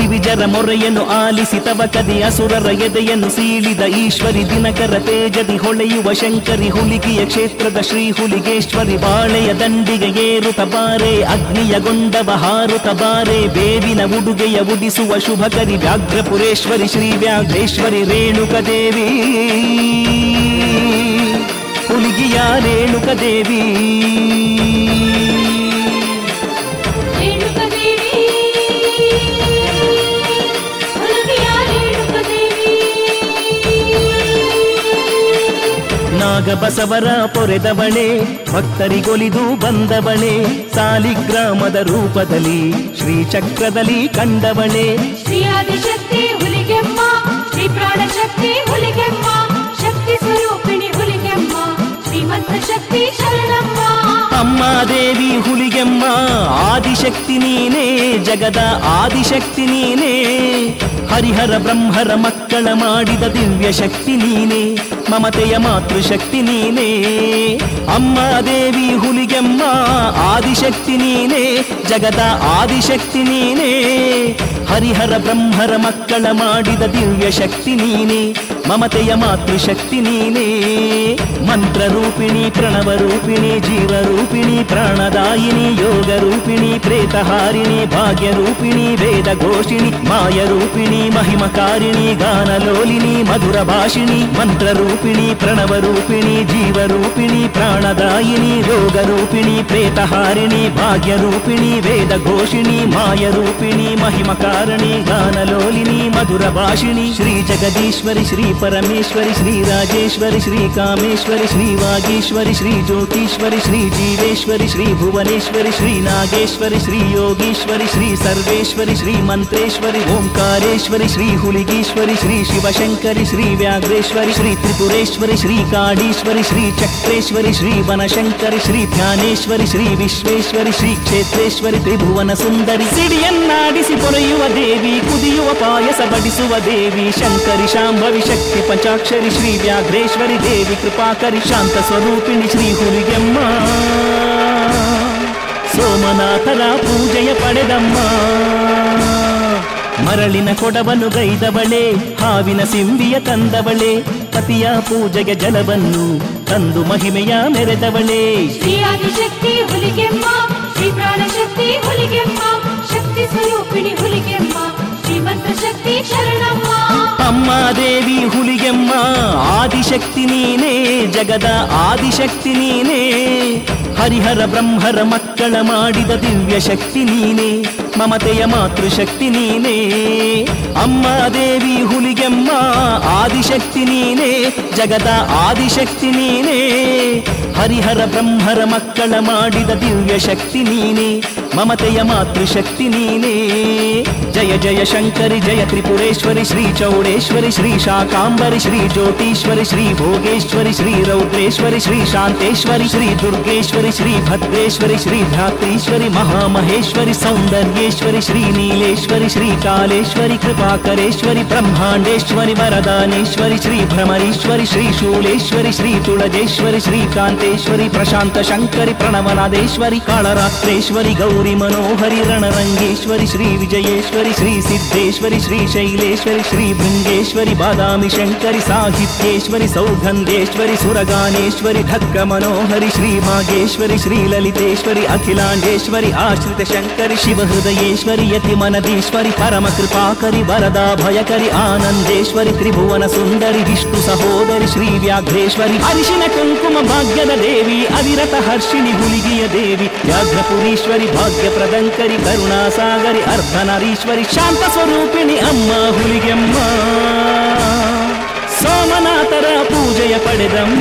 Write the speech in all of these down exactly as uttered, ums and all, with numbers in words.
ದಿವಿಜರ ಮೊರೆಯನ್ನು ಆಲಿಸಿ ತವ ಕದಿ ಅಸುರರ ಎದೆಯನ್ನು ಸೀಳಿದ ಈಶ್ವರಿ ದಿನಕರ ತೇಜದಿ ಹೊಳೆಯುವ ಶಂಕರಿ ಹುಲಿಗಿಯ ಕ್ಷೇತ್ರದ ಶ್ರೀ ಹುಲಿಗೇಶ್ವರಿ ಬಾಳೆಯ ದಂಡಿಗೆ ಏರುತ ಬಾರೆ ಅಗ್ನಿಯ ಗೊಂಡವ ಹಾರುತ ಬಾರೆ ಬೇವಿನ ಉಡುಗೆಯ ಉಡಿಸುವ ಶುಭಕರಿ ವ್ಯಾಘ್ರಪುರೇಶ್ವರಿ ಶ್ರೀ ವ್ಯಾಘ್ರೇಶ್ವರಿ ರೇಣುಕ ದೇವಿ ಹುಲಿಗಿಯ ರೇಣುಕ ದೇವಿ ನಾಗಬಸವರ ಪೊರೆದವಳೆ ಭಕ್ತರಿಗೊಲಿದು ಬಂದವಳೆ ಸಾಲಿಗ್ರಾಮದ ರೂಪದಲ್ಲಿ ಶ್ರೀಚಕ್ರದಲ್ಲಿ ಕಂಡವಳೆ ಶ್ರೀ ಆದಿಶಕ್ತಿ ಹುಲಿಗೆಮ್ಮ ಶ್ರೀ ಪ್ರಾಣಶಕ್ತಿ ಹುಲಿಗೆಮ್ಮ ಶಕ್ತಿ ಸ್ವರೂಪಿಣಿ ಹುಲಿಗೆಮ್ಮ ಶ್ರೀಮಂತ ಶಕ್ತಿ ಶರಣಮ್ಮ ಅಮ್ಮ ದೇವಿ ಹುಲಿಗೆಮ್ಮ ಆದಿಶಕ್ತಿ ನೀನೇ ಜಗದ ಆದಿಶಕ್ತಿ ನೀನೇ ಹರಿಹರ ಬ್ರಹ್ಮರ ಮಕ್ಕಳ ಮಾಡಿದ ದಿವ್ಯ ಶಕ್ತಿ ನೀನೇ ಮಮತೆಯ ಮಾತೃಶಕ್ತಿ ನೀನೇ ಅಮ್ಮ ದೇವಿ ಹುಲಿಗೆಮ್ಮ ಆದಿಶಕ್ತಿ ನೀನೇ ಜಗದ ಆದಿಶಕ್ತಿ ನೀನೇ ಹರಿಹರ ಬ್ರಹ್ಮರ ಮಕ್ಕಳ ಮಾಡಿದ ದಿವ್ಯ ಶಕ್ತಿ ನೀನೇ ಮಮತೆಯ ಮಾತೃಶಕ್ತಿ ನೀನೇ ಮಂತ್ರ ರೂಪಿಣಿ ಪ್ರಣವ ರೂಪಿಣಿ ಜೀವ ರೂಪಿಣಿ ಪ್ರಾಣದಾಯಿನಿ ಯೋಗ ರೂಪಿಣಿ ಪ್ರೇತಹಾರಿಣಿ ಭಾಗ್ಯ ರೂಪಿಣಿ ವೇದ ಘೋಷಿಣಿ ಮಾಯ ರೂಪಿಣಿ ಮಹಿಮಕಾರಿಣಿ ಗಾನಲೋಲಿನಿ ಮಧುರ ಭಾಷಿಣಿ ಮಂತ್ರ ರೂಪಿಣಿ ಪ್ರಣವ ರೂಪಿಣಿ ಜೀವ ರೂಪಿಣಿ ಪ್ರಾಣದಾಯಿನಿ ಯೋಗ ರೂಪಿಣಿ ಪ್ರೇತಹಾರಿಣಿ ಭಾಗ್ಯ ರೂಪಿಣಿ ವೇದ ಘೋಷಿಣಿ ಮಾಯ ರೂಪಿಣಿ ಮಹಿಮಕಾರಿಣಿ ಗಾನಲೋಲಿನಿ ಮಧುರ ಭಾಷಿಣಿ ಶ್ರೀ ಜಗದೀಶ್ವರಿ ಶ್ರೀ ಪರಮೇಶ್ವರಿ ಶ್ರೀ ರಾಜೇಶ್ವರಿ ಶ್ರೀ ಕಾಮೇಶ್ವರಿ ಶ್ರೀ ವಾಗೀಶ್ವರಿ ಶ್ರೀ ಜ್ಯೋತೀಶ್ವರಿ ಶ್ರೀ ಜೀವೇಶ್ವರಿ ಶ್ರೀ ಭುವನೇಶ್ವರಿ ಶ್ರೀ ನಾಗೇಶ್ವರಿ ಶ್ರೀ ಯೋಗೀಶ್ವರಿ ಶ್ರೀ ಸರ್ವೇಶ್ವರಿ ಶ್ರೀ ಮಂತ್ರೇಶ್ವರಿ ಓಂಕಾರೇಶ್ವರಿ ಶ್ರೀ ಹುಲಿಗೀಶ್ವರಿ ಶ್ರೀ ಶಿವಶಂಕರಿ ಶ್ರೀ ವ್ಯಾಘ್ರೇಶ್ವರಿ ಶ್ರೀ ತ್ರಿಪುರೇಶ್ವರಿ ಶ್ರೀ ಕಾಡೀಶ್ವರಿ ಶ್ರೀ ಚಕ್ರೇಶ್ವರಿ ಶ್ರೀ ಬನಶಂಕರಿ ಶ್ರೀ ಧ್ಯಾನೇಶ್ವರಿ ಶ್ರೀ ವಿಶ್ವೇಶ್ವರಿ ಶ್ರೀ ಕ್ಷೇತ್ರೇಶ್ವರಿ ತ್ರಿಭುವನ ಸುಂದರಿ ಸಿಡಿಯನ್ನಾಡಿಸಿ ಪೊರೆಯುವ ದೇವಿ ಕುದಿಯುವ ಪಾಯಸ ಬಡಿಸುವ ದೇವಿ ಶಂಕರಿ ಶಾಂಭವಿ ಶಕ್ತಿ ಪಂಚಾಕ್ಷರಿ ಶ್ರೀ ವ್ಯಾಘ್ರೇಶ್ವರಿ ದೇವಿ ಕೃಪಾಕರಿ ಶಾಂತ ಸ್ವರೂಪಿಣಿ ಶ್ರೀ ಹುಲಿಗೆಮ್ಮ ಸೋಮನಾಥರ ಪೂಜೆಯ ಪಡೆದಮ್ಮ ಮರಳಿನ ಕೊಡವನ್ನು ಗೈದವಳೆ ಹಾವಿನ ಸಿಂಬಿಯ ತಂದವಳೆ ಪತಿಯ ಪೂಜೆಗೆ ಜಲವನ್ನು ತಂದು ಮಹಿಮೆಯ ಮೆರೆದವಳೆ ಶ್ರೀ ಆದಿಶಕ್ತಿ ಹುಲಿಗೆಮ್ಮ ಶ್ರೀ ಪ್ರಾಣಶಕ್ತಿ ಹುಲಿಗೆಮ್ಮ ಶಕ್ತಿ ಸ್ವರೂಪಿಣಿ ಹುಲಿಗೆಮ್ಮ ಶ್ರೀಮಂತ ಶಕ್ತಿ ಶರಣಮ್ಮ ಅಮ್ಮ ದೇವಿ ಹುಲಿಗೆಮ್ಮ ಆದಿಶಕ್ತಿ ನೀನೇ ಜಗದ ಆದಿಶಕ್ತಿ ನೀನೇ ಹರಿಹರ ಬ್ರಹ್ಮರ ಮಕ್ಕಳ ಮಾಡಿದ ದಿವ್ಯ ಶಕ್ತಿ ನೀನೇ ಮಮತೆಯ ಮಾತೃಶಕ್ತಿ ನೀನೇ ಅಮ್ಮ ದೇವಿ ಹುಲಿಗೆಮ್ಮ ಆದಿಶಕ್ತಿ ನೀನೇ ಜಗದ ಆದಿಶಕ್ತಿ ನೀನೇ ಹರಿಹರ ಬ್ರಹ್ಮರ ಮಕ್ಕಳ ಮಾಡಿದ ದಿವ್ಯ ಶಕ್ತಿ ನೀನೇ ಮಮತೆಯ ಮಾತೃಶಕ್ತಿ ನೀನೇ ಜಯ ಜಯ ಶಂಕರಿ ಜಯ ತ್ರಿಪುರೇಶ್ವರಿ ಶ್ರೀ ಚೌಡೇಶ್ವರಿ ಶ್ರೀ ಶಾಕಾಂಬರಿ ಶ್ರೀ ಜ್ಯೋತೀಶ್ವರಿ ಶ್ರೀ ಭೋಗೇಶ್ವರಿ ಶ್ರೀ ರೌದ್ರೇಶ್ವರಿ ಶ್ರೀ ಶಾಂತೇಶ್ವರಿ ಶ್ರೀ ದುರ್ಗೇಶ್ವರಿ ಶ್ರೀ ಭದ್ರೇಶ್ವರಿ ಶ್ರೀ ಧಾತ್ರೀಶ್ವರಿ ಮಹಾಮಹೇಶ್ವರಿ ಸೌಂದರ್ಯೇಶ್ವರಿ ಶ್ರೀ ನೀಲೇಶ್ವರಿ ಶ್ರೀ ಕಾಲೇಶ್ವರಿ ಕೃಪಾಕರೇಶ್ವರಿ ಬ್ರಹ್ಮಾಂಡೇಶ್ವರಿ ವರದಾನೇಶ್ವರಿ ಶ್ರೀ ಭ್ರಮರೀಶ್ವರಿ ಶ್ರೀ ಶೂಲೇಶ್ವರಿ ಶ್ರೀ ತುಳಜೇಶ್ವರಿ ಶ್ರೀ ಕಾಂತೇಶ್ವರಿ ಪ್ರಶಾಂತ ಶಂಕರಿ ಪ್ರಣವನಾದೇಶ್ವರಿ ಕಾಳರಾತ್ರೇಶ್ವರಿ ಗೌರಿ ಮನೋಹರಿ ರಣರಂಗೇಶ್ವರಿ ಶ್ರೀ ವಿಜಯೇಶ್ವರಿ ಶ್ರೀ ಸಿದ್ದೇಶ್ವರಿ ಶ್ರೀ ಶೈಲೇಶ್ವರಿ ಶ್ರೀ ಭೃಂಗೇಶ್ವರಿ ಬಾದಾಮಿ ಶಂಕರಿ ಸಾಹಿತ್ಯೇಶ್ವರಿ ಸೌಗಂಧೇಶ್ವರಿ ಸುರಗಾನೇಶ್ವರಿ ಧಕ್ಕ ಮನೋಹರಿ ಶ್ರೀ ಮಾಗೇಶ್ವರಿ ಶ್ರೀ ಲಲಿತೇಶ್ವರಿ ಅಖಿಲಾಂಡೇಶ್ವರಿ ಆಶ್ರಿತ ಶಂಕರಿ ಶಿವ ಹೃದಯೇಶ್ವರಿ ಯತಿ ಮನದೀಶ್ವರಿ ಪರಮ ಕೃಪಾಕರಿ ವರದಾ ಭಯಕರಿ ಆನಂದೇಶ್ವರಿ ತ್ರಿಭುವನ ಸುಂದರಿ ವಿಷ್ಣು ಸಹೋದರಿ ಶ್ರೀ ವ್ಯಾಘ್ರೇಶ್ವರಿ ಅರಿಶಿನ ಕುಂಕುಮ ಭಾಗ್ಯದ ದೇವಿ ಅವಿರತ ಹರ್ಷಿಣಿ ಹುಲಿಗಿಯ ದೇವಿ ವ್ಯಾಘ್ರಪುರೀಶ್ವರಿ ಭಾಗ್ಯ ಪ್ರದಂಕರಿ ಕರುಣಾಸಾಗರಿ ಅರ್ಧನಾರೀಶ್ವರಿ ಶಾಂತ ಸ್ವರೂಪಿಣಿ ಅಮ್ಮ ಹುಲಿಗೆಮ್ಮ ಸೋಮನಾಥರ ಪೂಜೆಯ ಪಡೆದಮ್ಮ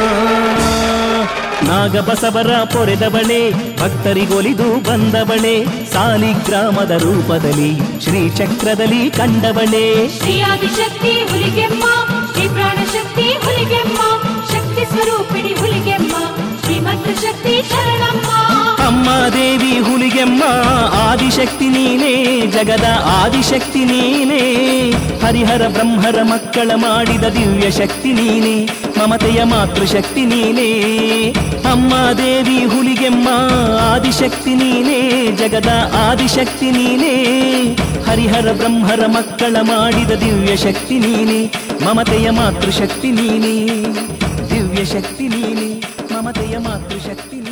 ನಾಗಬಸವರ ಪೊರೆದವಳೆ ಭಕ್ತರಿಗೊಲಿದು ಬಂದವಳೆ ಸಾಲಿಗ್ರಾಮದ ರೂಪದಲ್ಲಿ ಶ್ರೀಚಕ್ರದಲ್ಲಿ ಕಂಡವಳೆ ಶ್ರೀ ಆದಿಶಕ್ತಿ ಹುಲಿಗೆಮ್ಮ ಶ್ರೀ ಪ್ರಾಣಶಕ್ತಿ ಹುಲಿಗೆಮ್ಮ ಶಕ್ತಿ ಸ್ವರೂಪಿಣಿ ಹುಲಿಗೆಮ್ಮ ಶ್ರೀಮಂತ ಶಕ್ತಿ ಶರಣಮ್ಮ ಅಮ್ಮ ದೇವಿ ಹುಲಿಗೆಮ್ಮ ಆದಿಶಕ್ತಿ ನೀನೇ ಜಗದ ಆದಿಶಕ್ತಿ ನೀನೇ ಹರಿಹರ ಬ್ರಹ್ಮರ ಮಕ್ಕಳ ಮಾಡಿದ ದಿವ್ಯ ಶಕ್ತಿ ನೀನೇ ಮಮತೆಯ ಮಾತೃಶಕ್ತಿ ನೀನೇ. ಅಮ್ಮ ದೇವಿ ಹುಲಿಗೆಮ್ಮ ಆದಿಶಕ್ತಿ ನೀನೇ, ಜಗದ ಆದಿಶಕ್ತಿ ನೀನೇ. ಹರಿಹರ ಬ್ರಹ್ಮರ ಮಕ್ಕಳ ಮಾಡಿದ ದಿವ್ಯ ಶಕ್ತಿ ನೀನೇ, ಮಮತೆಯ ಮಾತೃಶಕ್ತಿ ನೀನೇ. ದಿವ್ಯ ಶಕ್ತಿ ನೀನೇ, ಮಮತೆಯ ಮಾತೃಶಕ್ತಿ ನೀನೇ.